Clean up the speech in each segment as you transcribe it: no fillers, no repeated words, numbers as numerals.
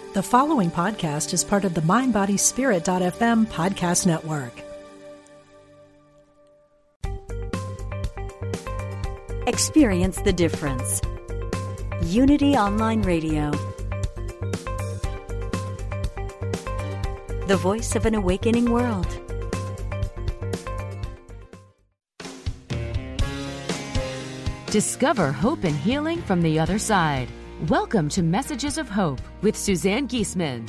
The following podcast is part of the MindBodySpirit.fm podcast network. Experience the difference. Unity Online Radio. The voice of an awakening world. Discover hope and healing from the other side. Welcome to Messages of Hope with Suzanne Giesemann.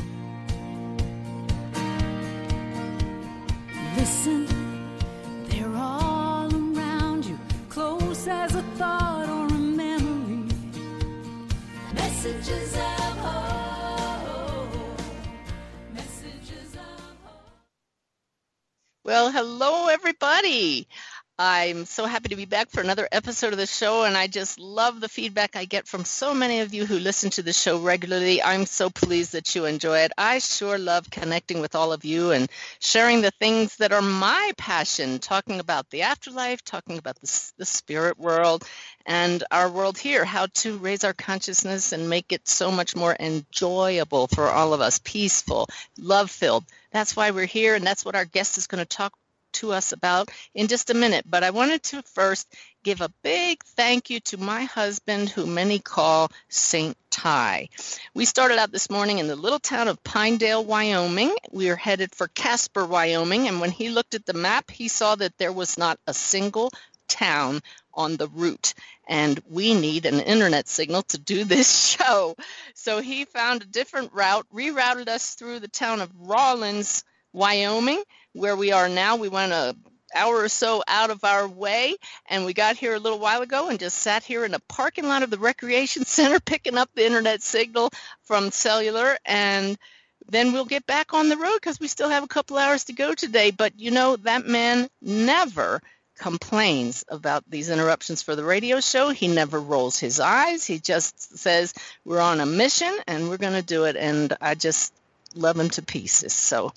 Listen, they're all around you, close as a thought or a memory. Messages of hope. Messages of hope. Well, hello, everybody. I'm so happy to be back for another episode of the show, and I just love the feedback I get from so many of you who listen to the show regularly. I'm so pleased that you enjoy it. I sure love connecting with all of you and sharing the things that are my passion, talking about the afterlife, talking about the spirit world and our world here, how to raise our consciousness and make it so much more enjoyable for all of us, peaceful, love-filled. That's why we're here, and that's what our guest is going to talk to us about in just a minute. But I wanted to first give a big thank you to my husband, who many call Saint Ty. We started out this morning in the little town of Pinedale, Wyoming. We are headed for Casper, Wyoming, and when he looked at the map, he saw that there was not a single town on the route, and we need an internet signal to do this show. So he found a different route, rerouted us through the town of Rawlins, Wyoming, where we are now. We went an hour or so out of our way, and we got here a little while ago and just sat here in a parking lot of the recreation center picking up the internet signal from cellular, and then we'll get back on the road because we still have a couple hours to go today. But you know, that man never complains about these interruptions for the radio show. He never rolls his eyes. He just says, we're on a mission and we're going to do it, and I just love him to pieces. So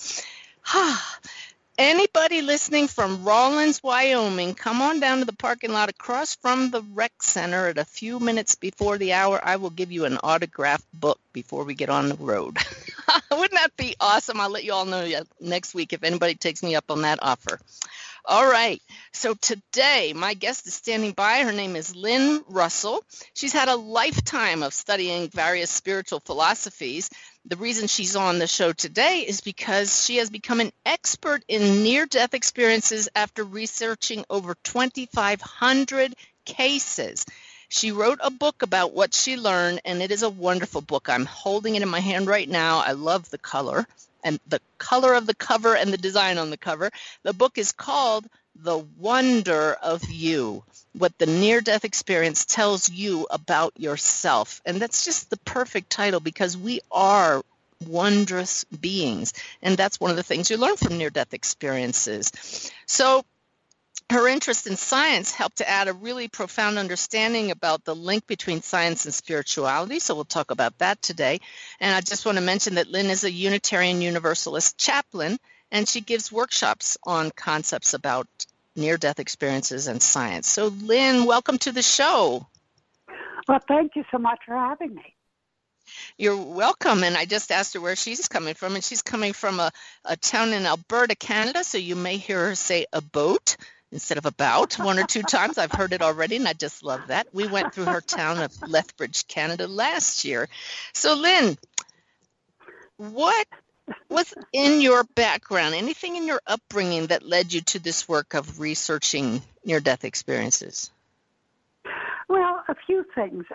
anybody listening from Rawlins, Wyoming, come on down to the parking lot across from the rec center at a few minutes before the hour. I will give you an autographed book before we get on the road. Wouldn't that be awesome? I'll let you all know next week if anybody takes me up on that offer. All right. So today, my guest is standing by. Her name is Lynn Russell. She's had a lifetime of studying various spiritual philosophies. The reason she's on the show today is because she has become an expert in near-death experiences after researching over 2,500 cases. She wrote a book about what she learned, and it is a wonderful book. I'm holding it in my hand right now. I love the color and the color of the cover and the design on the cover. The book is called The Wonder of You, What the Near-Death Experience Tells You About Yourself. And that's just the perfect title because we are wondrous beings. And that's one of the things you learn from near-death experiences. So her interest in science helped to add a really profound understanding about the link between science and spirituality. So we'll talk about that today. And I just want to mention that Lynn is a Unitarian Universalist chaplain, and she gives workshops on concepts about near-death experiences and science. So Lynn, welcome to the show. Well, thank you so much for having me. You're welcome. And I just asked her where she's coming from, and she's coming from a town in Alberta, Canada. So you may hear her say a boat instead of about one or two times. I've heard it already, and I just love that. We went through her town of Lethbridge, Canada last year. So Lynn, what was in your background, anything in your upbringing that led you to this work of researching near-death experiences? Well, a few things.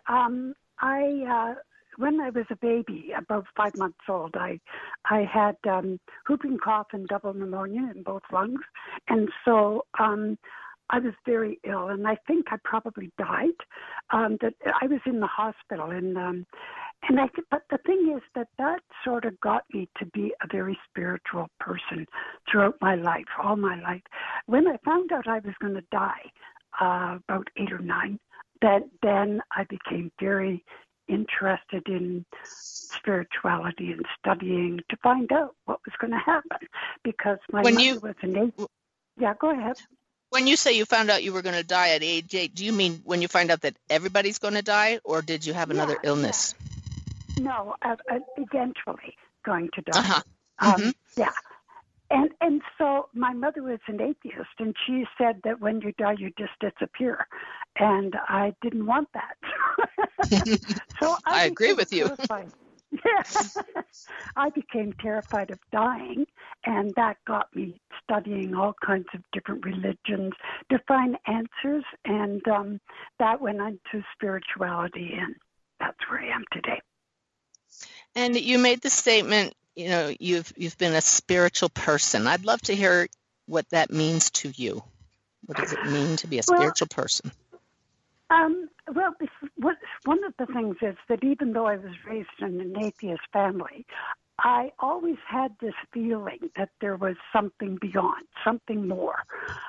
When I was a baby, about 5 months old, I had whooping cough and double pneumonia in both lungs, and so I was very ill, and I think I probably died. That I was in the hospital, but the thing is that sort of got me to be a very spiritual person throughout my life, all my life. When I found out I was going to die, about 8 or 9, then I became very interested in spirituality and studying to find out what was going to happen, because my mother was an atheist. Yeah, go ahead. When you say you found out you were going to die at age 8, do you mean when you find out that everybody's going to die, or did you have another illness? No, eventually going to die. Uh-huh. Yeah. And so my mother was an atheist, and she said that when you die, you just disappear. And I didn't want that. So I agree with you. Terrified. Yeah. I became terrified of dying, and that got me studying all kinds of different religions to find answers, and that went into spirituality, and that's where I am today. And you made the statement, you've been a spiritual person. I'd love to hear what that means to you. What does it mean to be a spiritual person? Well, one of the things is that even though I was raised in an atheist family, I always had this feeling that there was something beyond, something more.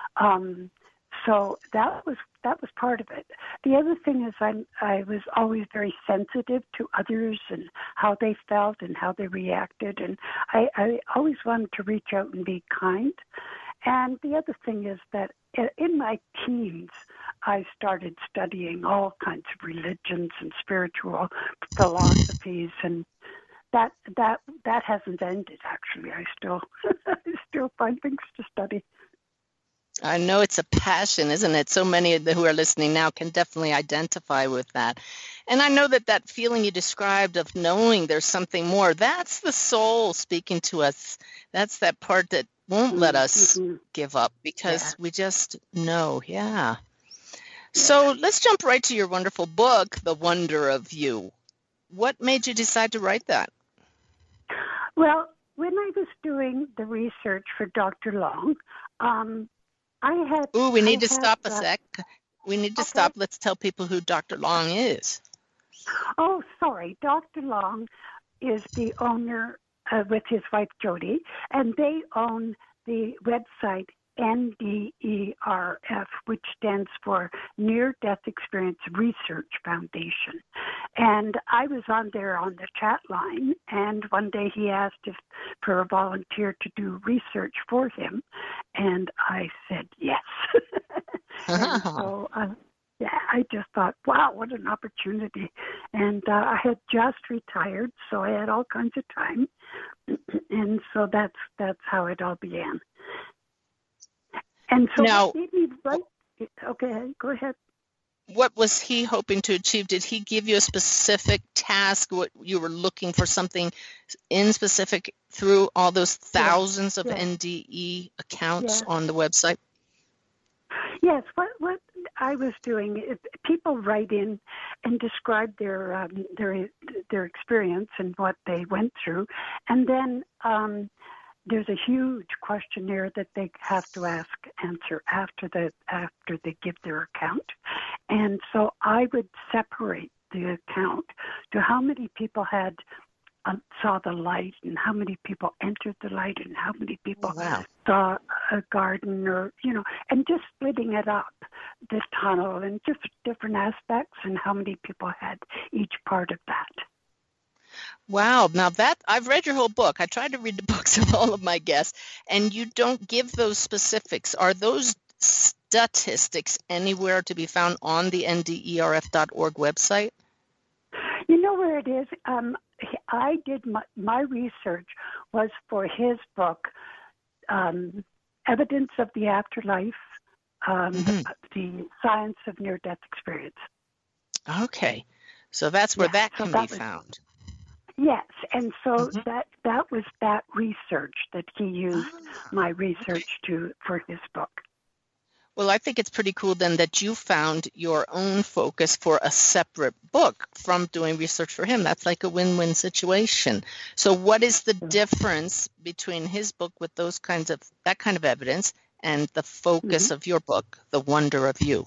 So that was part of it. The other thing is I was always very sensitive to others and how they felt and how they reacted, and I always wanted to reach out and be kind. And the other thing is that in my teens, I started studying all kinds of religions and spiritual philosophies, and that hasn't ended. Actually, I still find things to study. I know it's a passion, isn't it? So many who are listening now can definitely identify with that. And I know that feeling you described of knowing there's something more, that's the soul speaking to us. That's that part that won't let us give up because we just know. Yeah. So let's jump right to your wonderful book, The Wonder of You. What made you decide to write that? Well, when I was doing the research for Dr. Long, we need to stop a sec. We need to stop. Let's tell people who Dr. Long is. Oh, sorry. Dr. Long is the owner with his wife Jody, and they own the website NDERF, which stands for Near Death Experience Research Foundation. And I was on there on the chat line, and one day he asked for a volunteer to do research for him, and I said yes. And so I just thought, wow, what an opportunity. And I had just retired, so I had all kinds of time. And so that's how it all began. And so now, okay, go ahead. What was he hoping to achieve? Did he give you a specific task? What you were looking for something in specific through all those thousands of NDE accounts on the website? Yes, what I was doing is people write in and describe their experience and what they went through, and then there's a huge questionnaire that they have to answer after they give their account. And so I would separate the account to how many people had saw the light and how many people entered the light and how many people saw a garden or, and just splitting it up, the tunnel and just different aspects and how many people had each part of that. Wow. Now I've read your whole book. I tried to read the books of all of my guests, and you don't give those specifics. Are those statistics anywhere to be found on the nderf.org website? You know where it is? I did my research was for his book, Evidence of the Afterlife, the Science of Near-Death Experience. Okay. So that's where that can be found. Yes, and so that was that research that he used my research for his book. Well, I think it's pretty cool then that you found your own focus for a separate book from doing research for him. That's like a win-win situation. So what is the difference between his book with that kind of evidence and the focus of your book, The Wonder of You?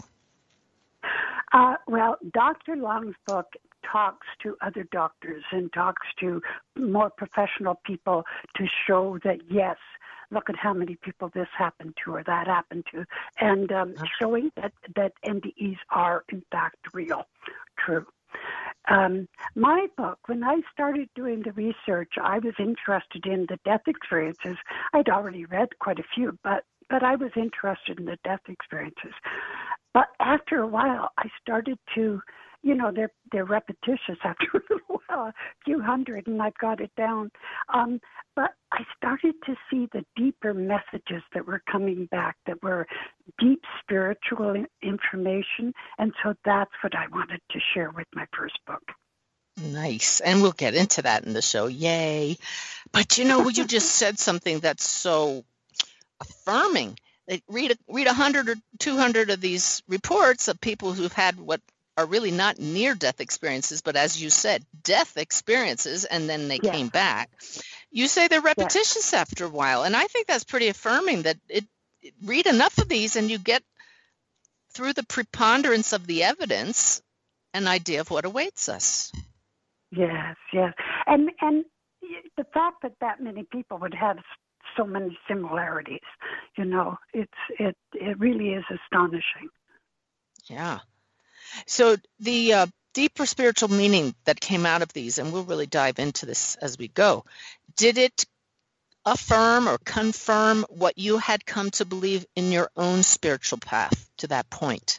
Well, Dr. Long's book talks to other doctors and talks to more professional people to show that, yes, look at how many people this happened to or that happened to, and showing that NDEs are, in fact, real, true. My book, when I started doing the research, I was interested in the death experiences. I'd already read quite a few, but I was interested in the death experiences. But after a while, I started to they're repetitious after a little while, a few hundred, and I've got it down. But I started to see the deeper messages that were coming back, that were deep spiritual information, and so that's what I wanted to share with my first book. Nice. And we'll get into that in the show. Yay. But you just said something that's so affirming. Read 100 or 200 of these reports of people who've had what are really not near-death experiences, but as you said, death experiences, and then they came back. You say they're repetitious after a while, and I think that's pretty affirming that read enough of these and you get, through the preponderance of the evidence, an idea of what awaits us. Yes. And the fact that many people would have so many similarities, it really is astonishing. Yeah. So the deeper spiritual meaning that came out of these, and we'll really dive into this as we go, did it affirm or confirm what you had come to believe in your own spiritual path to that point?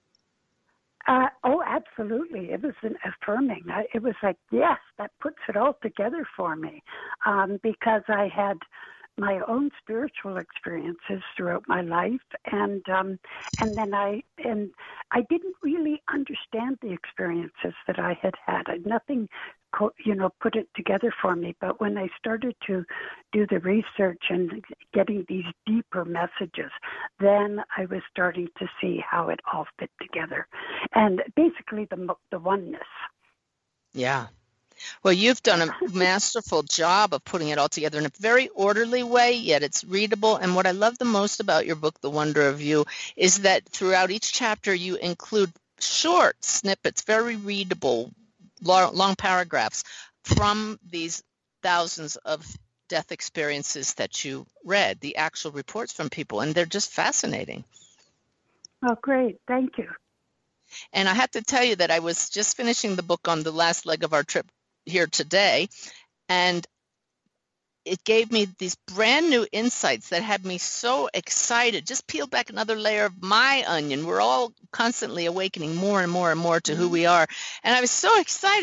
Oh, absolutely. It was affirming. It was like, yes, that puts it all together for me, because I had my own spiritual experiences throughout my life, and then I didn't really understand the experiences that I had had. Nothing, put it together for me. But when I started to do the research and getting these deeper messages, then I was starting to see how it all fit together, and basically the oneness. Yeah. Well, you've done a masterful job of putting it all together in a very orderly way, yet it's readable. And what I love the most about your book, The Wonder of You, is that throughout each chapter you include short snippets, very readable, long paragraphs from these thousands of death experiences that you read, the actual reports from people, and they're just fascinating. Oh, great. Thank you. And I have to tell you that I was just finishing the book on the last leg of our trip here today, and it gave me these brand new insights that had me so excited. Just peeled back another layer of my onion. We're all constantly awakening more and more and more to who we are. And I was so excited.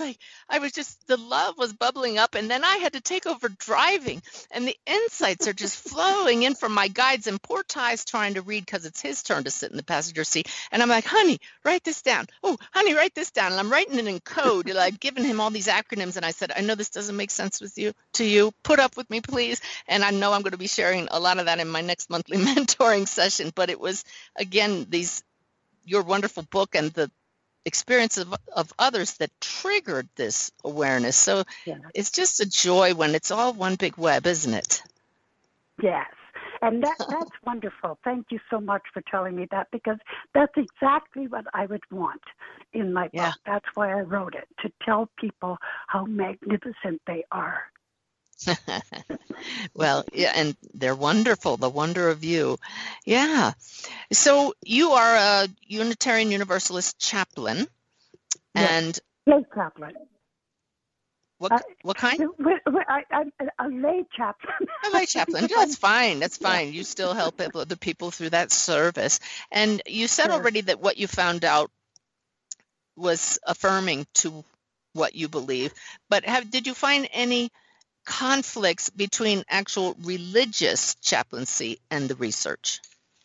The love was bubbling up. And then I had to take over driving. And the insights are just flowing in from my guides. And poor Ty's trying to read because it's his turn to sit in the passenger seat. And I'm like, honey, write this down. Oh, honey, write this down. And I'm writing it in code. And I've given him all these acronyms. And I said, I know this doesn't make sense to you. Put up with me, please. And I know I'm going to be sharing a lot of that in my next monthly mentoring session. But it was, again, your wonderful book and the experience of others that triggered this awareness. So It's just a joy when it's all one big web, isn't it? Yes. And that's wonderful. Thank you so much for telling me that, because that's exactly what I would want in my book. That's why I wrote it, to tell people how magnificent they are. Well, yeah, and they're wonderful, the wonder of you. Yeah. So you are a Unitarian Universalist chaplain. And lay chaplain. What kind? I'm a lay chaplain. A lay chaplain. That's fine. That's fine. You still help other people through that service. And you said already that what you found out was affirming to what you believe. But did you find any conflicts between actual religious chaplaincy and the research?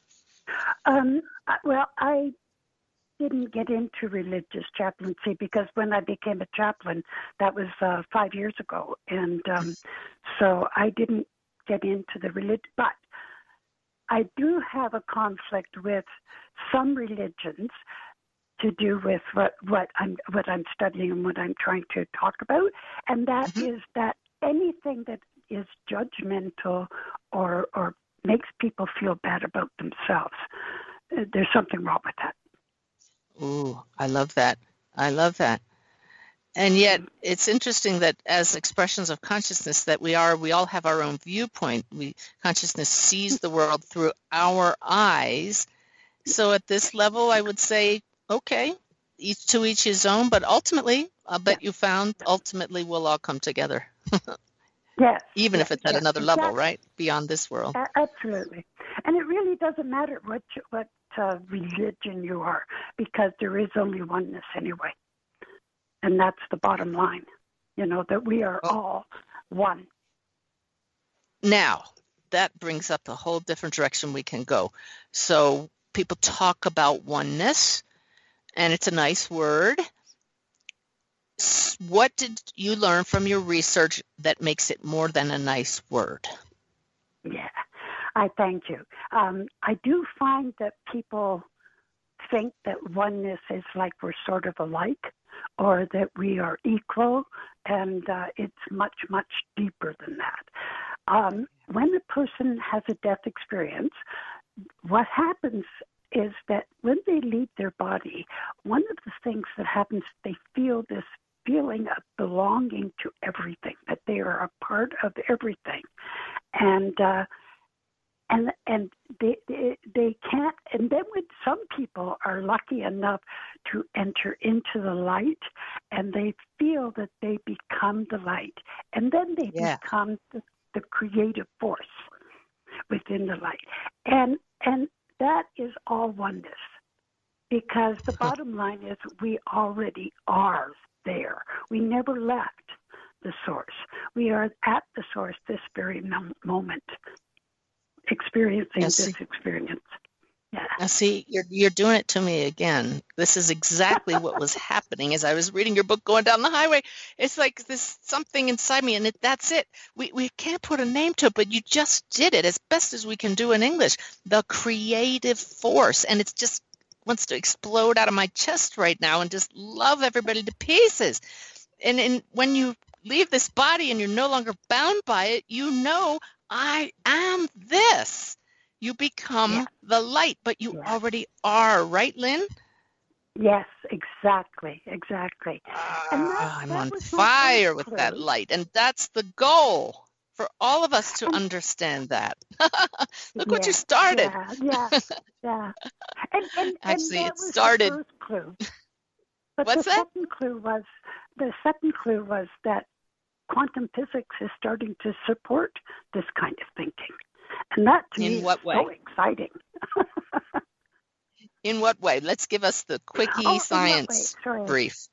Well, I didn't get into religious chaplaincy because when I became a chaplain, that was 5 years ago. And so I didn't get into the religion. But I do have a conflict with some religions to do with what I'm studying and what I'm trying to talk about. And that is that anything that is judgmental or makes people feel bad about themselves, there's something wrong with that. Ooh, I love that. I love that. And yet it's interesting that as expressions of consciousness that we all have our own viewpoint. Consciousness sees the world through our eyes. So at this level, I would say, okay, each to each his own, but ultimately, I bet you found ultimately we'll all come together. Yes. Even if it's at another level, right? Beyond this world. Absolutely. And it really doesn't matter what religion you are, because there is only oneness anyway. And that's the bottom line, that we are all one. Now, that brings up a whole different direction we can go. So people talk about oneness, and it's a nice word. What did you learn from your research that makes it more than a nice word? Yeah, I thank you. I do find that people think that oneness is like we're sort of alike, or that we are equal, and it's much, much deeper than that. When a person has a death experience, what happens is that when they leave their body, one of the things that happens, they feel this feeling of belonging to everything, that they are a part of everything. And they can't, and then when some people are lucky enough to enter into the light, and they feel that they become the light, and then they become the creative force within the light. And that is all oneness, because the bottom line is we already are there. We never left the source. We are at the source this very moment, experiencing this experience. Yeah. Now, see, you're doing it to me again. This is exactly what was happening as I was reading your book going down the highway. It's like this something inside me, and that's it. We can't put a name to it, but you just did it as best as we can do in English. The creative force, and it's just wants to explode out of my chest right now and just love everybody to pieces. And when you leave this body and you're no longer bound by it, I am this. You become the light, but you already are, right, Lynn? Yes, exactly. And I'm on fire with that light, and that's the goal for all of us to understand that. Look what you started. Yeah. And actually, that it was started. The first clue. But What's the that? second clue was that quantum physics is starting to support this kind of thinking. And that to me is so exciting. In what way? Let's give us the quickie science brief.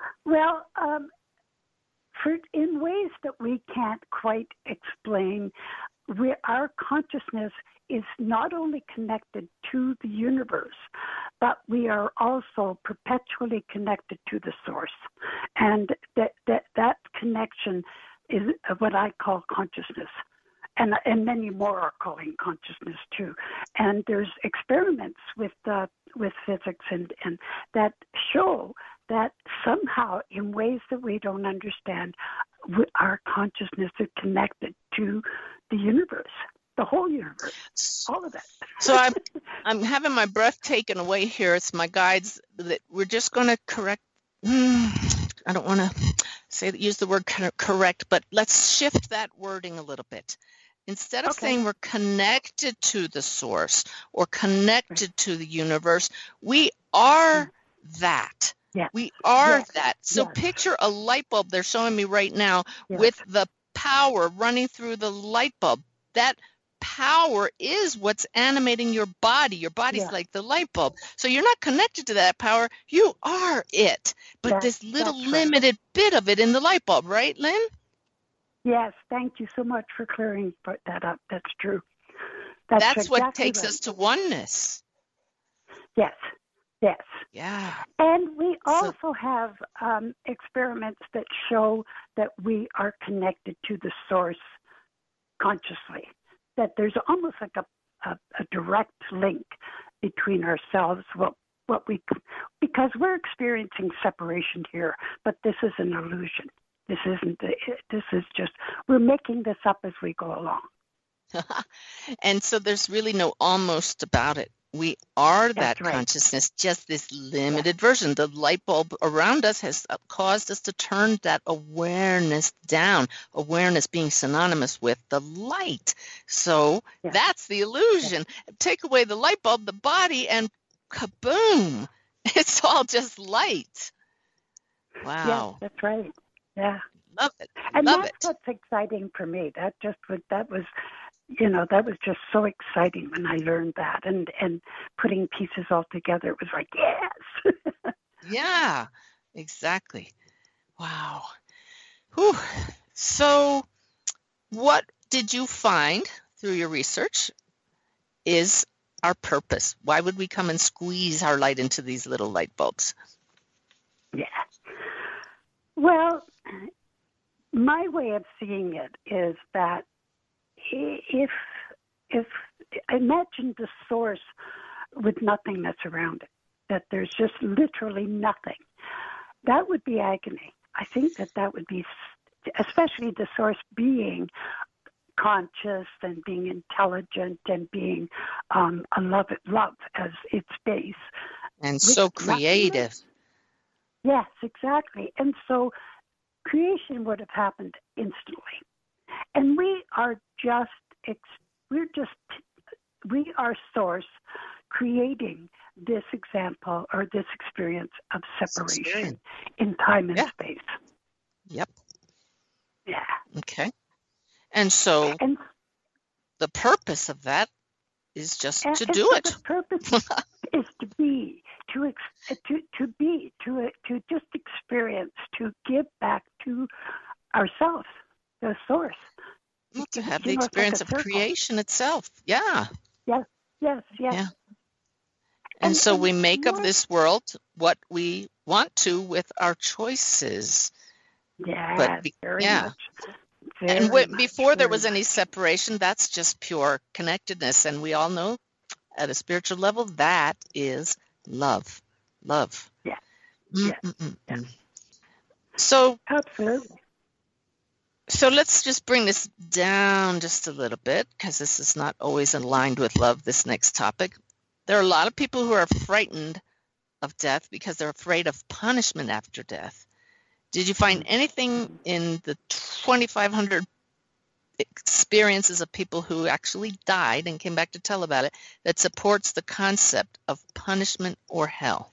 In ways that we can't quite explain, our consciousness is not only connected to the universe, but we are also perpetually connected to the source. And that connection is what I call consciousness. And many more are calling consciousness too. And there's experiments with physics and that show that somehow, in ways that we don't understand, our consciousness is connected to the universe, the whole universe, all of it. So I'm having my breath taken away here. It's my guides that we're just going to correct. I don't want to use the word correct, but let's shift that wording a little bit. Instead of saying we're connected to the source or connected to the universe, we are that. Yeah. We are that. So picture a light bulb they're showing me right now with the power running through the light bulb. That power is what's animating your body. Your body's like the light bulb. So you're not connected to that power. You are it. But this little limited bit of it in the light bulb, right, Lynn? Yes, thank you so much for clearing that up. That's true. That's exactly what takes us to oneness. Yes. Yeah. And we also have experiments that show that we are connected to the source consciously, that there's almost like a direct link between ourselves, because we're experiencing separation here, but this is an illusion. This is just, we're making this up as we go along. And so there's really no almost about it. We are that consciousness, just this limited version. The light bulb around us has caused us to turn that awareness down, awareness being synonymous with the light. So that's the illusion. Take away the light bulb, the body, and kaboom, it's all just light. Wow. Yeah, that's right. Yeah. Love it. And that's what's exciting for me. That was that was just so exciting when I learned that, and putting pieces all together. It was like, yes. Yeah, exactly. Wow. Whew. So what did you find through your research is our purpose? Why would we come and squeeze our light into these little light bulbs? Yeah. Well, my way of seeing it is that if imagine the source with nothingness around it, that there's just literally nothing, that would be agony. I think that would be, especially the source being conscious and being intelligent and being a love as its base. And so creative. Yes, exactly. And so creation would have happened instantly. And we are source creating this example or this experience of separation in time and space. Yep. Yeah. Okay. And so the purpose of that is just to do it. The purpose is to just experience, to give back to ourselves, the source. To have the experience of creation itself. Yeah. Yes. Yeah. And so we make of this world what we want to with our choices. Yeah, very much. And before there was any separation, that's just pure connectedness. And we all know at a spiritual level, that is love. Love. Yeah. Yeah. So, absolutely. So let's just bring this down just a little bit, because this is not always aligned with love, this next topic. There are a lot of people who are frightened of death because they're afraid of punishment after death. Did you find anything in the 2,500 experiences of people who actually died and came back to tell about it that supports the concept of punishment or hell?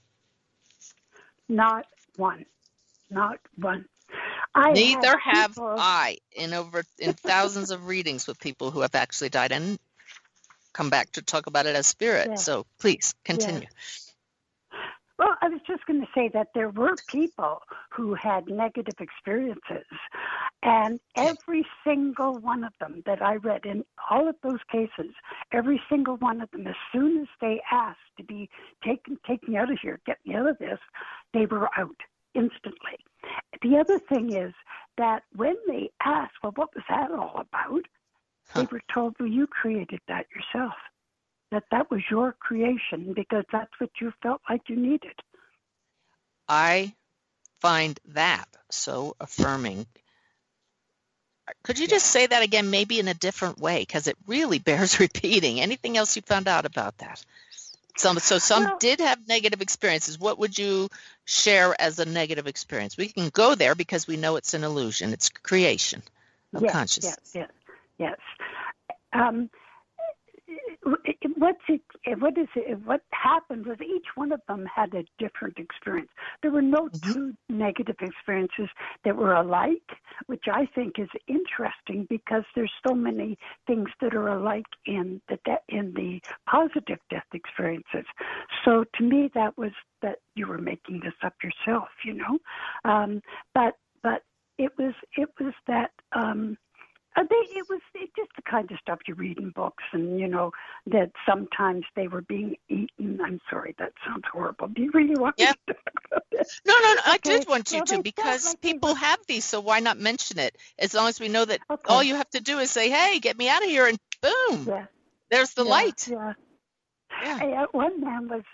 Not one. Not one. Neither have I in thousands of readings with people who have actually died and come back to talk about it as spirit. Yeah. So please continue. Yeah. Well, I was just going to say that there were people who had negative experiences, and every single one of them that I read in all of those cases, every single one of them, as soon as they asked to be taken, take me out of here, get me out of this, they were out instantly. The other thing is that when they asked, well, what was that all about? They were told, well, you created that yourself. That was your creation because that's what you felt like you needed. I find that so affirming. Could you just say that again, maybe in a different way, because it really bears repeating. Anything else you found out about that? Some did have negative experiences. What would you share as a negative experience? We can go there because we know it's an illusion. It's creation of consciousness. Yes. What happened was each one of them had a different experience. There were no two negative experiences that were alike, which I think is interesting because there's so many things that are alike in the positive death experiences. So to me, that was that you were making this up yourself, but it was that. It was just the kind of stuff you read in books, and that sometimes they were being eaten. I'm sorry, that sounds horrible. Do you really want me to talk about this? No, I did want you to, because people have these, so why not mention it? As long as we know that all you have to do is say, "Hey, get me out of here," and boom, there's the light. Yeah. One man was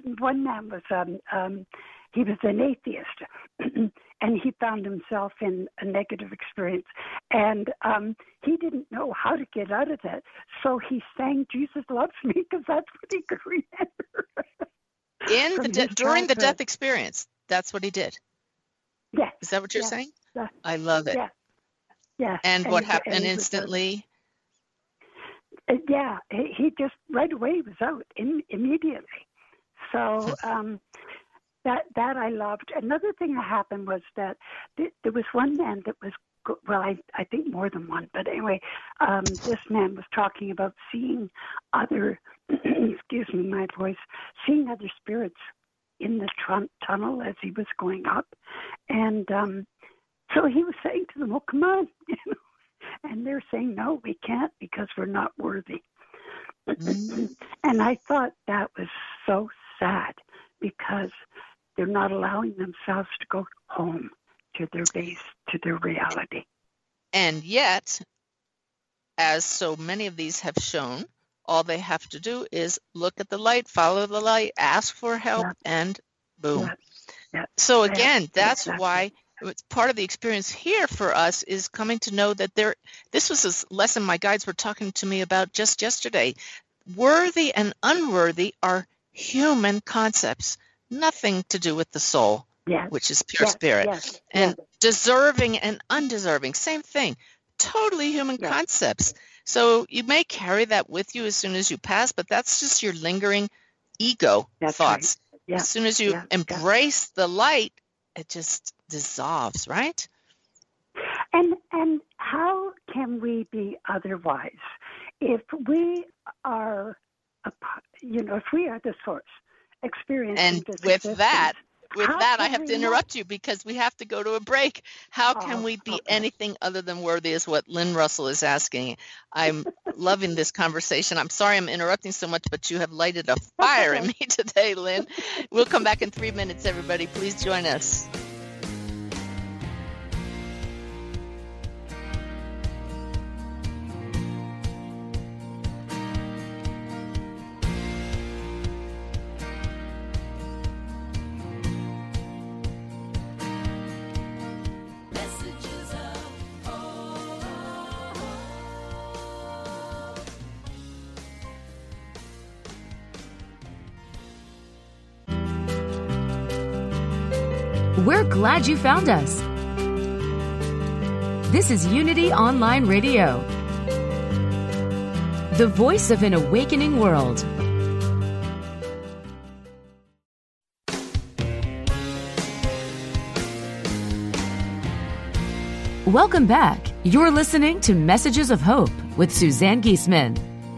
he was an atheist. And he found himself in a negative experience. And he didn't know how to get out of that. So he sang Jesus Loves Me because that's what he could remember. During the death experience, that's what he did? Yes. Is that what you're saying? I love it. Yeah. And what happened instantly? He just right away was out immediately. So... That I loved. Another thing that happened was that there was one man that was well, I think more than one, but anyway, this man was talking about seeing other, excuse me, my voice, seeing other spirits in the tunnel as he was going up. And so he was saying to them, "Oh, come on." And they're saying, "No, we can't because we're not worthy." And I thought that was so sad because they're not allowing themselves to go home to their base, to their reality. And yet, as so many of these have shown, all they have to do is look at the light, follow the light, ask for help, and boom. So again, that's why it's part of the experience here for us is coming to know that this was a lesson my guides were talking to me about just yesterday. Worthy and unworthy are human concepts, nothing to do with the soul, which is pure spirit. And deserving and undeserving, same thing, totally human concepts. So you may carry that with you as soon as you pass, but that's just your lingering ego thoughts. Right. As soon as you embrace the light, it just dissolves, right? And how can we be otherwise if we are, if we are the source, experiencing and this with existence, that, I have to interrupt not? you because we have to go to a break. How can we be anything other than worthy is what Lynn Russell is asking. I'm loving this conversation. I'm sorry I'm interrupting so much, but you have lighted a fire in me today, Lynn. We'll come back in 3 minutes, everybody. Please join us. We're glad you found us. This is Unity Online Radio, the voice of an awakening world. Welcome back. You're listening to Messages of Hope with Suzanne Giesemann.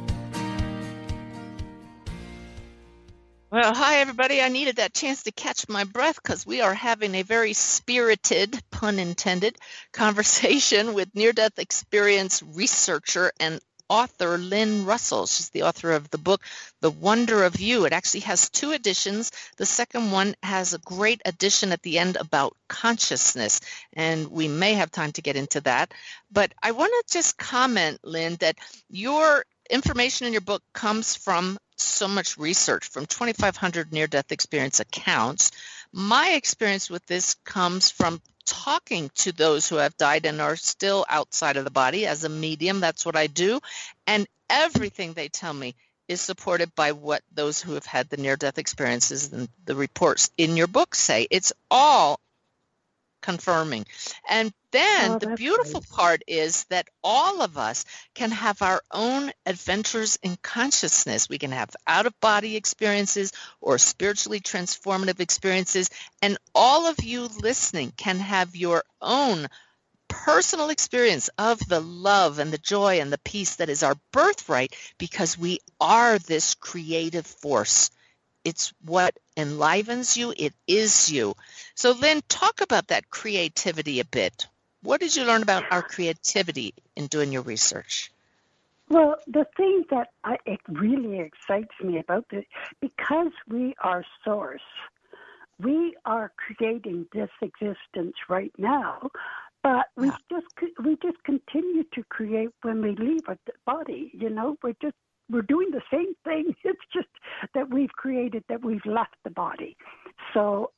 Well, hi, everybody. I needed that chance to catch my breath because we are having a very spirited, pun intended, conversation with near-death experience researcher and author Lynn Russell. She's the author of the book, The Wonder of You. It actually has 2 editions. The second one has a great addition at the end about consciousness, and we may have time to get into that. But I want to just comment, Lynn, that your information in your book comes from so much research, from 2,500 near-death experience accounts. My experience with this comes from talking to those who have died and are still outside of the body as a medium. That's what I do. And everything they tell me is supported by what those who have had the near-death experiences and the reports in your book say. It's all confirming. And then the beautiful part is that all of us can have our own adventures in consciousness. We can have out-of-body experiences or spiritually transformative experiences, and all of you listening can have your own personal experience of the love and the joy and the peace that is our birthright, because we are this creative force. It's what enlivens you. It is you. So Lynn, talk about that creativity a bit. What did you learn about our creativity in doing your research? Well, the thing that it really excites me about this, because we are source, we are creating this existence right now, but we just continue to create when we leave our body. We're doing the same thing. It's just that we've created, that we've left the body. So,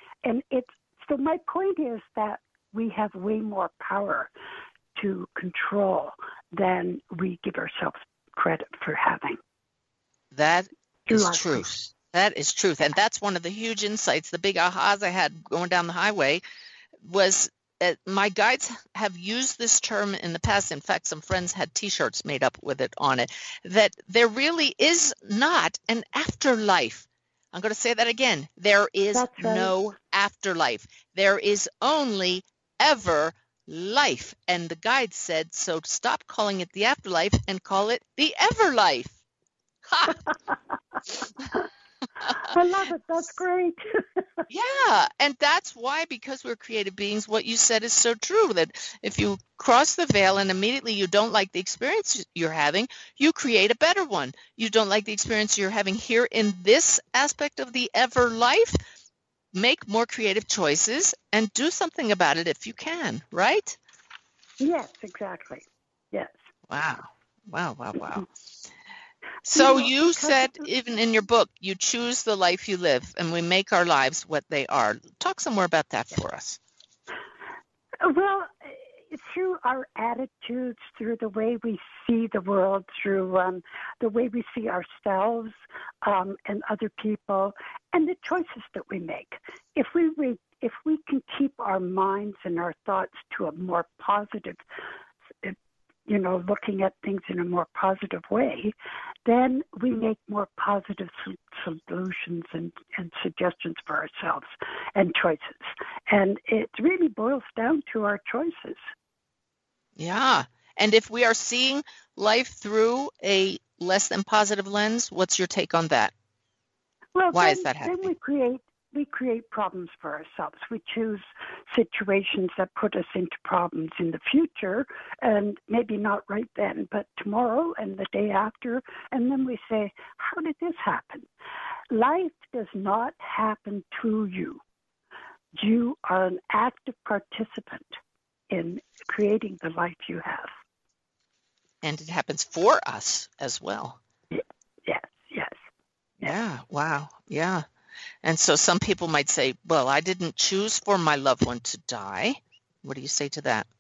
so my point is that we have way more power to control than we give ourselves credit for having. That is truth. That is truth. And that's one of the huge insights, the big ahas I had going down the highway was my guides have used this term in the past. In fact, some friends had T-shirts made up with it on it, that there really is not an afterlife. I'm going to say that again. There is no afterlife. There is only life. And the guide said, so stop calling it the afterlife and call it the everlife. Ha! I love it. That's great. Yeah, and that's why, because we're creative beings, what you said is so true, that if you cross the veil and immediately you don't like the experience you're having, you create a better one. You don't like the experience you're having here in this aspect of the ever life, make more creative choices and do something about it if you can, right? Yes, exactly. Yes. Wow. Wow, wow, wow. So you said, even in your book, you choose the life you live, and we make our lives what they are. Talk some more about that for us. Well, through our attitudes, through the way we see the world, through the way we see ourselves and other people, and the choices that we make. If we can keep our minds and our thoughts to a more positive, looking at things in a more positive way, then we make more positive solutions and suggestions for ourselves and choices. And it really boils down to our choices. Yeah. And if we are seeing life through a less than positive lens, what's your take on that? Well, why is that happening? Then we create problems for ourselves. We choose situations that put us into problems in the future, and maybe not right then, but tomorrow and the day after. And then we say, how did this happen? Life does not happen to you. You are an active participant in creating the life you have. And it happens for us as well. Yes. Yeah, wow, yeah. And so some people might say, well, I didn't choose for my loved one to die. What do you say to that?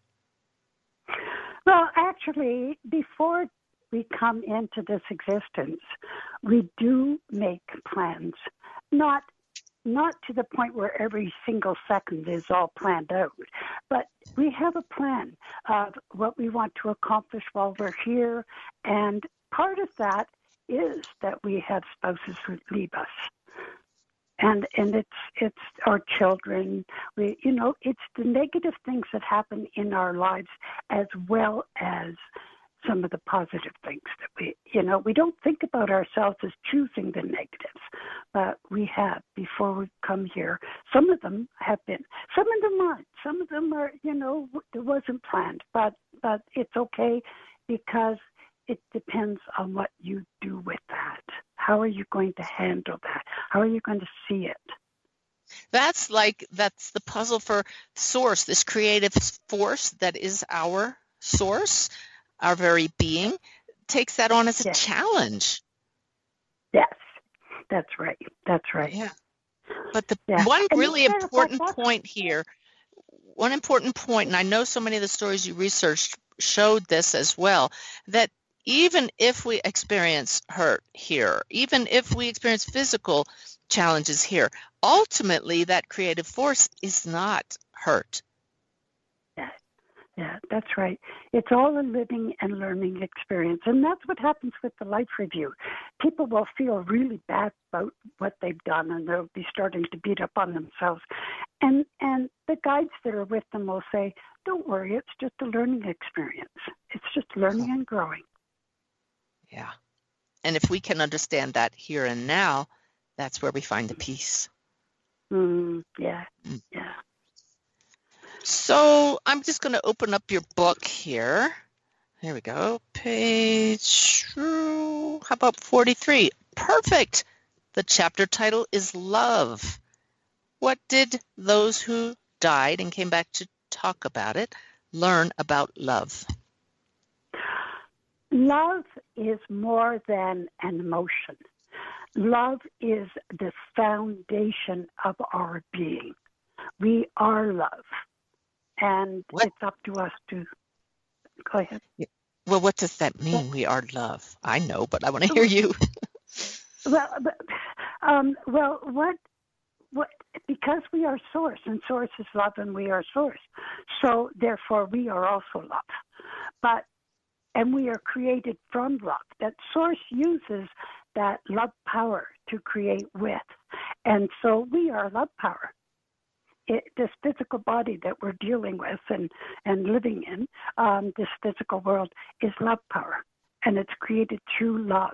Well, actually, before we come into this existence, we do make plans, not to the point where every single second is all planned out, but we have a plan of what we want to accomplish while we're here, and part of that is that we have spouses who leave us. And it's our children. It's the negative things that happen in our lives as well as some of the positive things that we don't think about ourselves as choosing the negatives, but we have before we come here. Some of them have been, some of them aren't. Some of them are, it wasn't planned, but it's okay because it depends on what you do with that. How are you going to handle that? How are you going to see it? That's the puzzle for source, this creative force that is our source, our very being, takes that on as a challenge. Yes, that's right. Yeah. But one really important point here, and I know so many of the stories you researched showed this as well, that even if we experience hurt here, even if we experience physical challenges here, ultimately that creative force is not hurt. Yeah, that's right. It's all a living and learning experience. And that's what happens with the life review. People will feel really bad about what they've done, and they'll be starting to beat up on themselves. And the guides that are with them will say, don't worry, it's just a learning experience. It's just learning and growing. Yeah. And if we can understand that here and now, that's where we find the peace. Yeah. So I'm just going to open up your book here. Here we go. Page, how about 43? Perfect. The chapter title is Love. What did those who died and came back to talk about it learn about love? Love is more than an emotion. Love is the foundation of our being. We are love. And it's up to us to go ahead. Well, what does that mean? We are love. I know, but I want to hear you. Because we are source, and source is love, and we are source. So therefore, we are also love. And we are created from love. That source uses that love power to create with. And so we are love power. this physical body that we're dealing with and living in, this physical world, is love power, and it's created through love.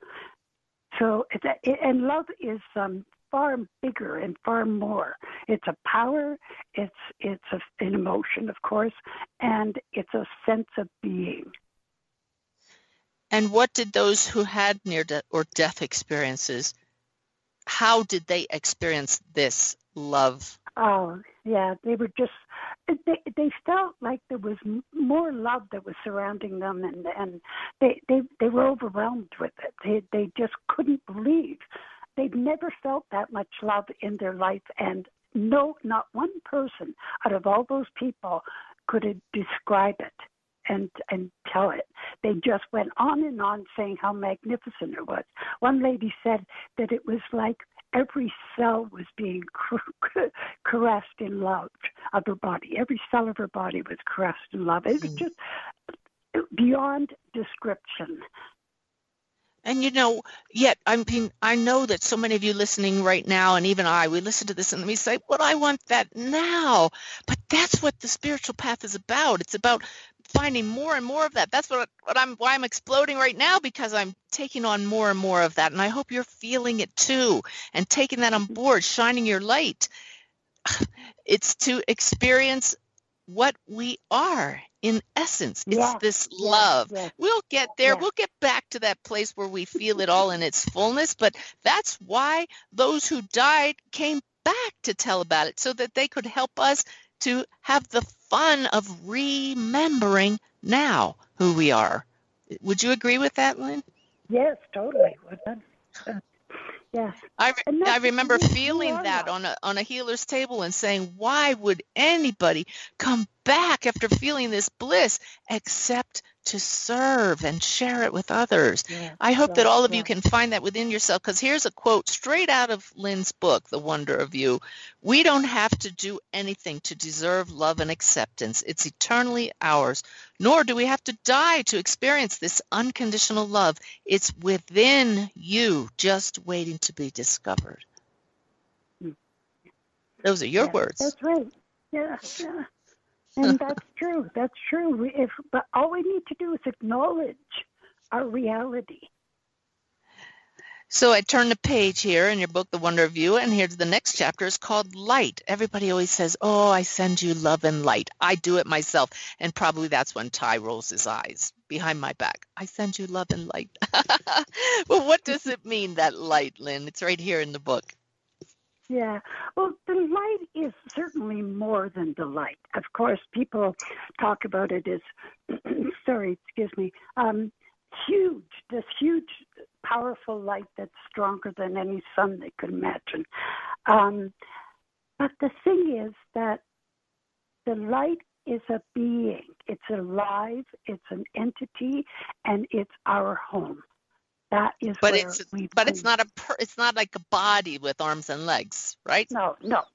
So, and love is far bigger and far more. It's a power, it's an emotion, of course, and it's a sense of being. And what did those who had near-death or death experiences, how did they experience this love? Oh, yeah, they were just, they felt like there was more love that was surrounding them, and they were overwhelmed with it. They just couldn't believe. They'd never felt that much love in their life, and no, not one person out of all those people could describe it and tell it. They just went on and on saying how magnificent it was. One lady said that it was like every cell was being caressed in love of her body. Every cell of her body was caressed in love. It was just beyond description. And yet, I know that so many of you listening right now, and even we listen to this and we say, well, I want that now. But that's what the spiritual path is about. It's about finding more and more of that. That's why I'm exploding right now, because I'm taking on more and more of that. And I hope you're feeling it too, and taking that on board, shining your light. It's to experience what we are in essence. It's this love. We'll get there. We'll get back to that place where we feel it all in its fullness. But that's why those who died came back to tell about it, so that they could help us to have the fun of remembering now who we are. Would you agree with that, Lynn? Yes, totally. Yes. I remember feeling that on a healer's table and saying, why would anybody come back after feeling this bliss except to serve and share it with others? I hope that all of you can find that within yourself, because here's a quote straight out of Lynn's book, The Wonder of You. We don't have to do anything to deserve love and acceptance. It's eternally ours. Nor do we have to die to experience this unconditional love. It's within you, just waiting to be discovered. Those are your words. That's right. Yeah. And that's true. That's true. But all we need to do is acknowledge our reality. So I turn the page here in your book, The Wonder of You, and here's the next chapter. It's called Light. Everybody always says, oh, I send you love and light. I do it myself. And probably that's when Ty rolls his eyes behind my back. I send you love and light. Well, what does it mean, that light, Lynn? It's right here in the book. Yeah, well, the light is certainly more than the light. Of course, people talk about it as, huge, this huge, powerful light that's stronger than any sun they could imagine. But the thing is that the light is a being. It's alive, it's an entity, and it's our home. That is it's not it's not like a body with arms and legs, right? No.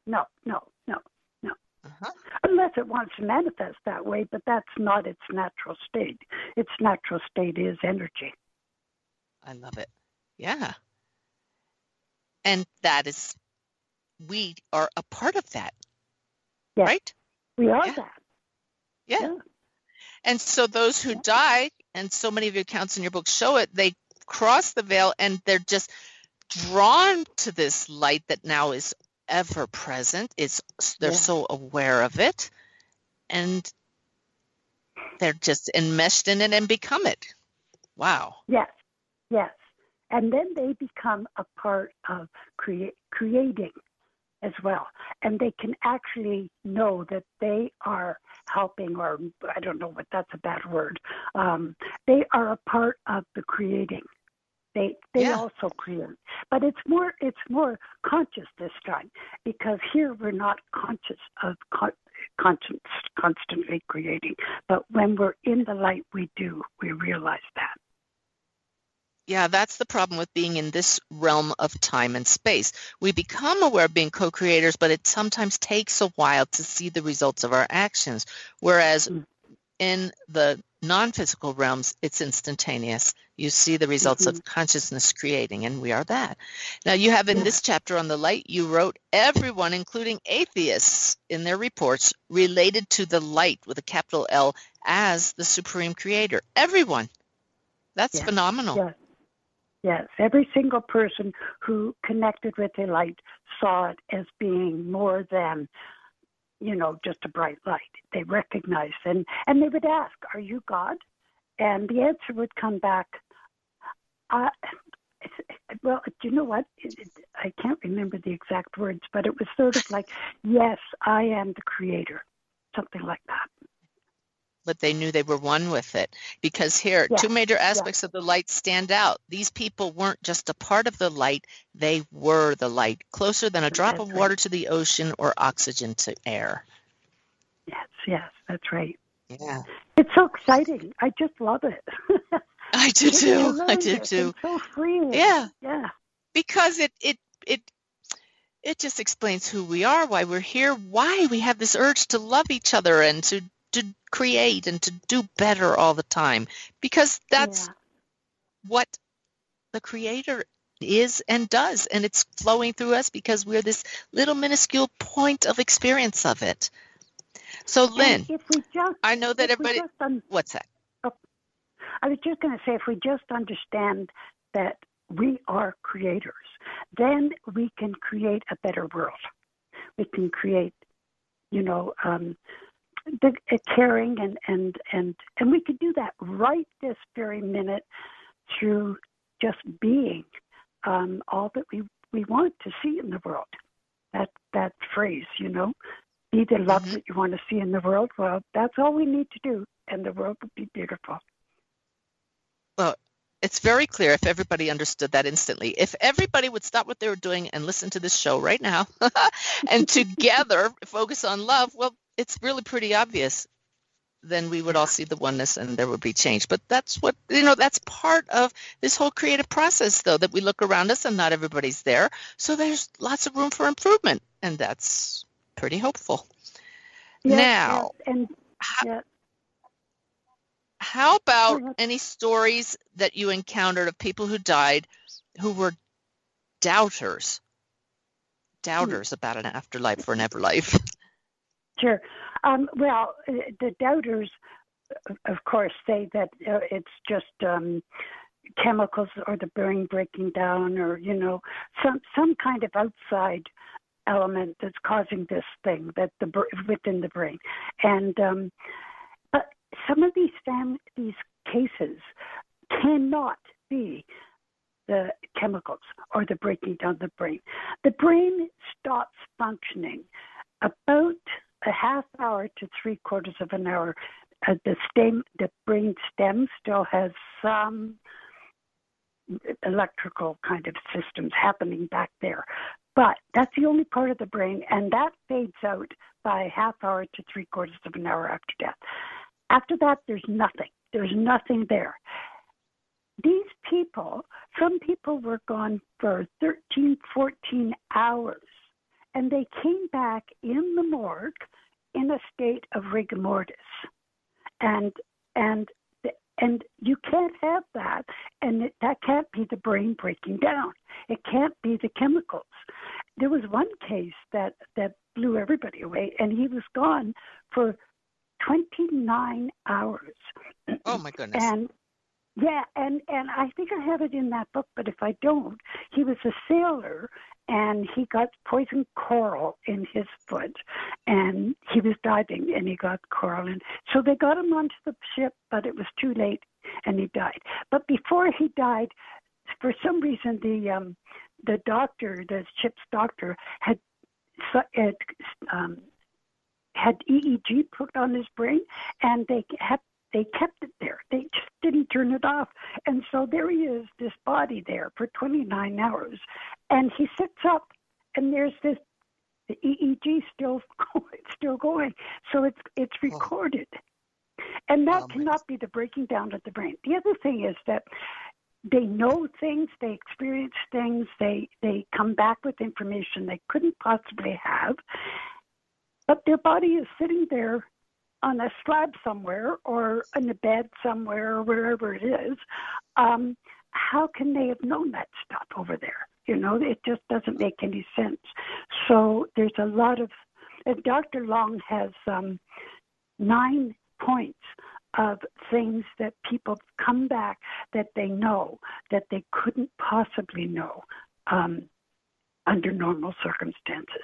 Unless it wants to manifest that way, but that's not its natural state. Its natural state is energy. I love it. Yeah. And that is, we are a part of that, right? We are that. Yeah. And so those who die, and so many of your accounts in your book show it, they cross the veil and they're just drawn to this light that now is ever present. They're so aware of it, and they're just enmeshed in it and become it. Wow. Yes. And then they become a part of creating as well. And they can actually know that they are helping, or I don't know what, that's a bad word. They are a part of the creating. They also create, but it's more conscious this time, because here we're not conscious of constantly creating, but when we're in the light, we realize that. Yeah, that's the problem with being in this realm of time and space. We become aware of being co-creators, but it sometimes takes a while to see the results of our actions, whereas in the non-physical realms, it's instantaneous. You see the results of consciousness creating, and we are that. Now, you have in this chapter on the light, you wrote, everyone, including atheists, in their reports, related to the light with a capital L as the supreme creator. Everyone. That's phenomenal. Yes. Yes, every single person who connected with the light saw it as being more than, just a bright light. They recognized, and they would ask, "Are you God?" And the answer would come back, well, you know what? I can't remember the exact words, but it was sort of like, "Yes, I am the creator," something like that. But they knew they were one with it, because here, two major aspects of the light stand out. These people weren't just a part of the light, they were the light, closer than a drop of water to the ocean or oxygen to air. Yes, that's right. Yeah. It's so exciting. I just love it. I do too. I do too. It's so freeing. Yeah. Yeah. Because it just explains who we are, why we're here, why we have this urge to love each other and to create and to do better all the time, because that's what the creator is and does, and it's flowing through us because we're this little minuscule point of experience of it. So, Lynn, I know that everybody... What's that? I was just going to say, if we just understand that we are creators, then we can create a better world. We can create, the caring, and we could do that right this very minute through just being all that we want to see in the world. That phrase, be the love that you want to see in the world. Well, that's all we need to do, and the world would be beautiful. Well, it's very clear if everybody understood that instantly. If everybody would stop what they were doing and listen to this show right now and together focus on love, well, it's really pretty obvious. Then we would all see the oneness and there would be change. But that's what, that's part of this whole creative process, though, that we look around us and not everybody's there. So there's lots of room for improvement, and that's pretty hopeful. Now, how about any stories that you encountered of people who died who were doubters about an afterlife or an everlife? Sure. Well, the doubters, of course, say that it's just chemicals or the brain breaking down, or some kind of outside element that's causing this thing within the brain. And but some of these cases cannot be the chemicals or the breaking down the brain. The brain stops functioning about a half hour to 3/4 of an hour. The brain stem still has some electrical kind of systems happening back there, but that's the only part of the brain, and that fades out by a half hour to 3/4 of an hour after death. After that, there's nothing. There's nothing there. These people, some people were gone for 13, 14 hours. And they came back in the morgue in a state of rigor mortis, and you can't have that, and that can't be the brain breaking down. It can't be the chemicals. There was one case that blew everybody away, and he was gone for 29 hours. Oh my goodness! And I think I have it in that book, but if I don't, he was a sailor. And he got poison coral in his foot, and he was diving, and he got coral. And so they got him onto the ship, but it was too late, and he died. But before he died, for some reason, the doctor, the ship's doctor, had EEG put on his brain, and they kept it there. They just didn't turn it off. And so there he is, this body there for 29 hours. And he sits up, and there's the EEG still going. So it's recorded. And that cannot be the breaking down of the brain. The other thing is that they know things, they experience things, they come back with information they couldn't possibly have. But their body is sitting there on a slab somewhere or in a bed somewhere or wherever it is, how can they have known that stuff over there? It just doesn't make any sense. So there's a lot of, Dr. Long has 9 points of things that people come back that they know that they couldn't possibly know under normal circumstances.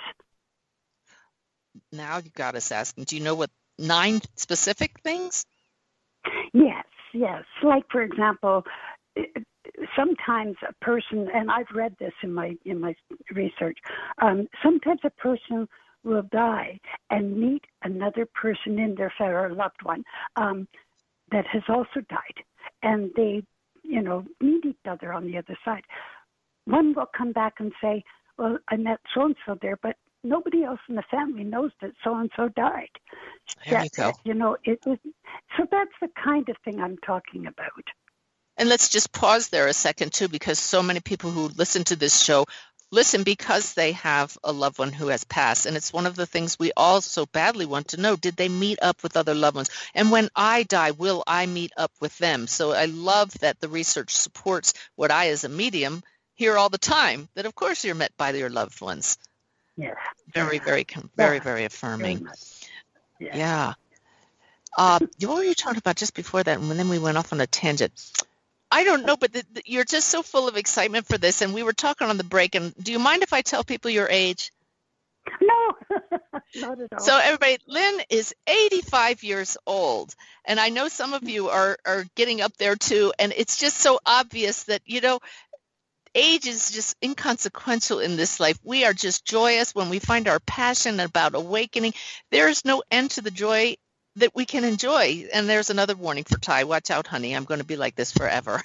Now you got us asking, do you know what 9 specific things? Yes. Like, for example, sometimes a person, and I've read this in my research, sometimes a person will die and meet another person in their family or loved one that has also died, and they, meet each other on the other side. One will come back and say, "Well, I met so and so there, but nobody else in the family knows that so and so died." There you go. So that's the kind of thing I'm talking about. And let's just pause there a second, too, because so many people who listen to this show listen because they have a loved one who has passed. And it's one of the things we all so badly want to know. Did they meet up with other loved ones? And when I die, will I meet up with them? So I love that the research supports what I, as a medium, hear all the time, that, of course, you're met by your loved ones. Yeah. Very, very, very affirming. Very Yeah. What were you talking about just before that? And then we went off on a tangent. I don't know, but you're just so full of excitement for this. And we were talking on the break. And do you mind if I tell people your age? No, not at all. So everybody, Lynn is 85 years old. And I know some of you are getting up there too. And it's just so obvious that, age is just inconsequential in this life. We are just joyous when we find our passion about awakening. There is no end to the joy that we can enjoy. And there's another warning for Ty. Watch out, honey. I'm going to be like this forever.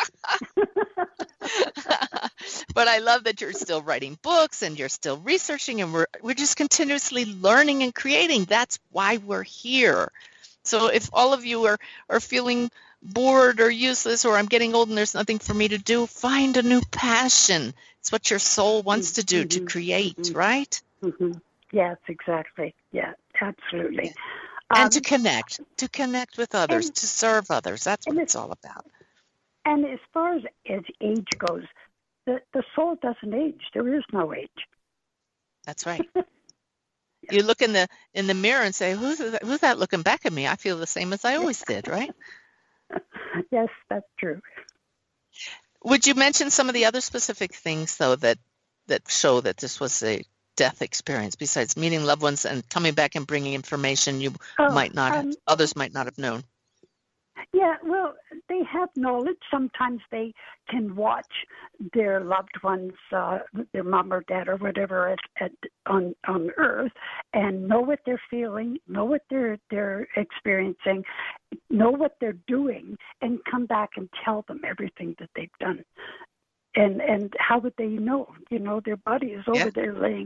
But I love that you're still writing books and you're still researching, and we're just continuously learning and creating. That's why we're here. So if all of you are feeling bored or useless, or I'm getting old and there's nothing for me to do, find a new passion. It's what your soul wants to do, to create, right? Mm-hmm. Yes, exactly. Yeah, absolutely. And to connect with others, to serve others. That's what it's all about. And as far as age goes, the soul doesn't age. There is no age. That's right. You look in the mirror and say, who's that looking back at me? I feel the same as I always did, right? Yes, that's true. Would you mention some of the other specific things, though, that show that this was a death experience, besides meeting loved ones and coming back and bringing information you might not have, others might not have known? Yeah, well, they have knowledge. Sometimes they can watch their loved ones, their mom or dad or whatever, on Earth, and know what they're feeling, know what they're experiencing, know what they're doing, and come back and tell them everything that they've done. And how would they know? Their body is over there laying.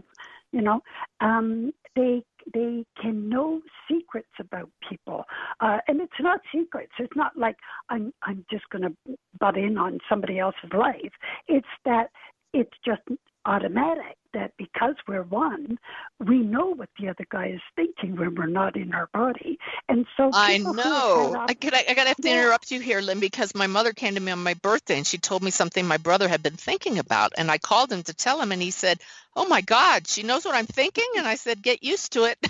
They can know secrets about people, and it's not secrets. It's not like I'm just going to butt in on somebody else's life. It's that it's just automatic that because we're one, we know what the other guy is thinking when we're not in our body. And so I know. I gotta have to interrupt you here, Lynn, because my mother came to me on my birthday and she told me something my brother had been thinking about, and I called him to tell him, and he said, "Oh my God, she knows what I'm thinking," and I said, "Get used to it."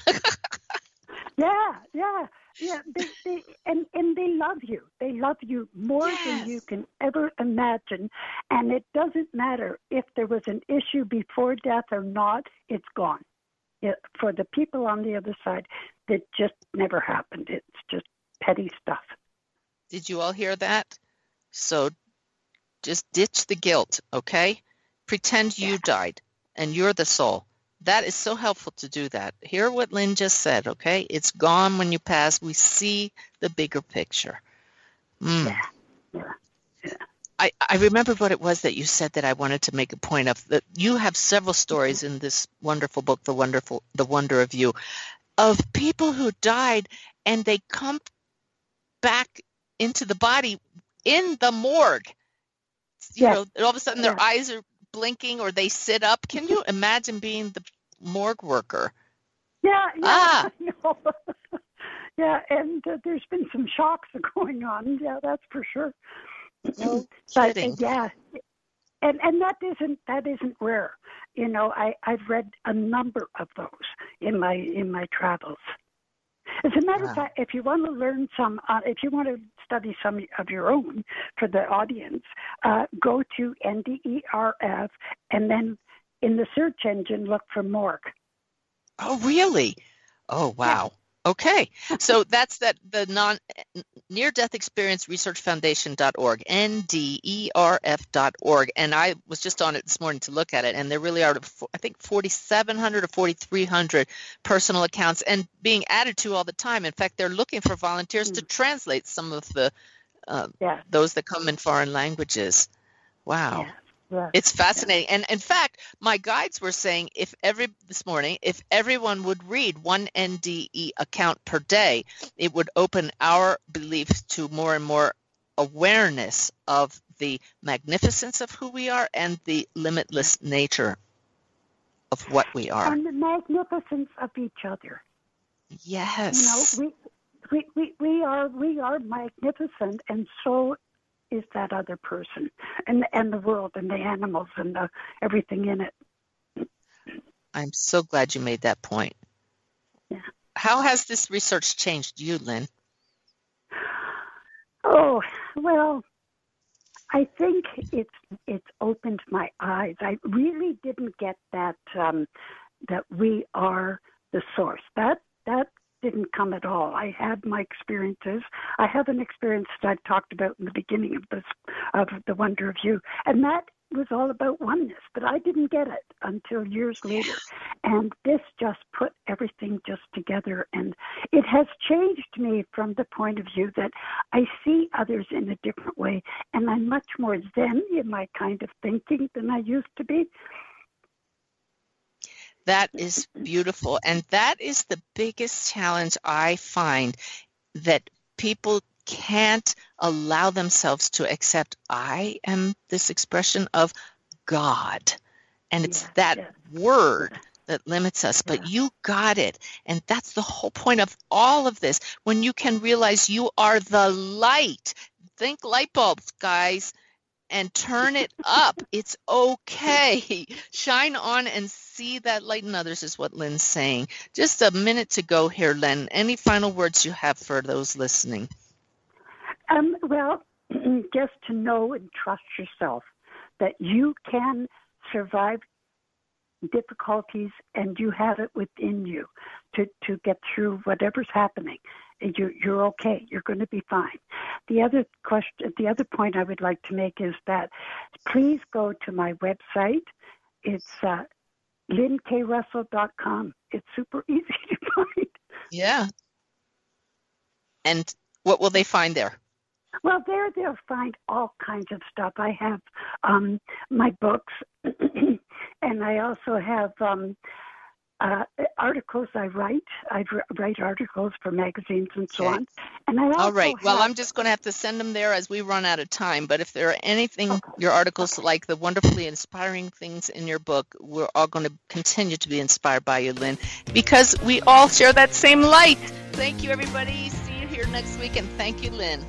Yeah. And they love you. They love you more than you can ever imagine. And it doesn't matter if there was an issue before death or not, it's gone. For the people on the other side, that just never happened. It's just petty stuff. Did you all hear that? So just ditch the guilt, okay? Pretend you died and you're the soul. That is so helpful to do that. Hear what Lynn just said, okay? It's gone when you pass. We see the bigger picture. Yeah. I remember what it was that you said that I wanted to make a point of. That you have several stories in this wonderful book, The Wonder of You, of people who died and they come back into the body in the morgue. All of a sudden their eyes are blinking or they sit up. Can you imagine being the morgue worker? Yeah. Yeah, and there's been some shocks going on. Yeah, that's for sure. No But kidding. yeah, and that isn't rare. You know, I've read a number of those in my travels. As a matter of fact, if you want to learn some, if you want to study some of your own for the audience, go to NDERF and then in the search engine look for morgue. Oh, really? Oh, wow. Okay. So that's the Near-Death Experience Research Foundation.org, NDERF.org. And I was just on it this morning to look at it, and there really are, I think, 4,700 or 4,300 personal accounts and being added to all the time. In fact, they're looking for volunteers to translate some of the those that come in foreign languages. Wow. Yeah. Yeah. It's fascinating. And in fact, my guides were saying this morning, if everyone would read one NDE account per day, it would open our beliefs to more and more awareness of the magnificence of who we are and the limitless nature of what we are. And the magnificence of each other. Yes. You know, we are magnificent, and so is that other person, and the world, and the animals, and everything in it. I'm so glad you made that point. Yeah. How has this research changed you, Lynn? Oh, well, I think it's opened my eyes. I really didn't get that that we are the source. That didn't come at all. I had my experiences. I have an experience that I talked about in the beginning of The Wonder of You, and that was all about oneness, but I didn't get it until years later. And this just put everything just together, and it has changed me from the point of view that I see others in a different way, and I'm much more zen in my kind of thinking than I used to be. That is beautiful. And that is the biggest challenge I find, that people can't allow themselves to accept I am this expression of God. And it's that word that limits us. But you got it. And that's the whole point of all of this. When you can realize you are the light. Think light bulbs, guys. And turn it up. It's okay. Shine on and see that light in others is what Lynn's saying. Just a minute to go here, Lynn. Any final words you have for those listening? Well, just to know and trust yourself that you can survive difficulties, and you have it within you to get through whatever's happening. You're okay. You're going to be fine. The other point I would like to make is that please go to my website. It's LynnKRussell.com. It's super easy to find. Yeah. And what will they find there? Well, there they'll find all kinds of stuff. I have my books, and I also have articles I write. I write articles for magazines and so on. And I also all right. Well, I'm just going to have to send them there as we run out of time. But if there are anything, your articles like the wonderfully inspiring things in your book, we're all going to continue to be inspired by you, Lynn, because we all share that same light. Thank you, everybody. See you here next week. And thank you, Lynn.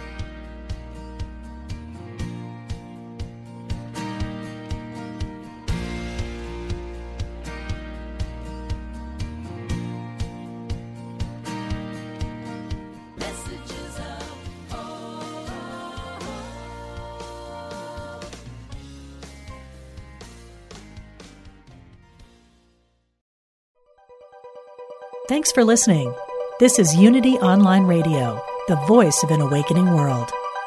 Thanks for listening. This is Unity Online Radio, the voice of an awakening world.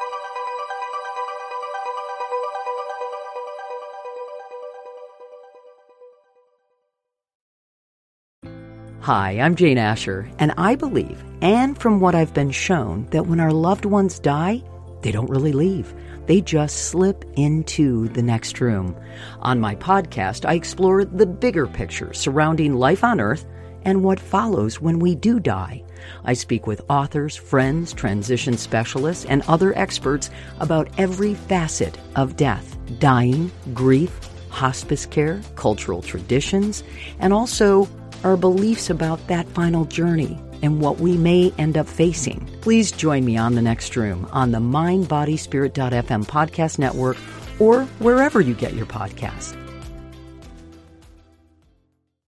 Hi, I'm Jane Asher, and I believe, and from what I've been shown, that when our loved ones die, they don't really leave. They just slip into the next room. On my podcast, I explore the bigger picture surrounding life on Earth and what follows when we do die. I speak with authors, friends, transition specialists, and other experts about every facet of death, dying, grief, hospice care, cultural traditions, and also our beliefs about that final journey and what we may end up facing. Please join me on The Next Room on the MindBodySpirit.fm podcast network or wherever you get your podcasts.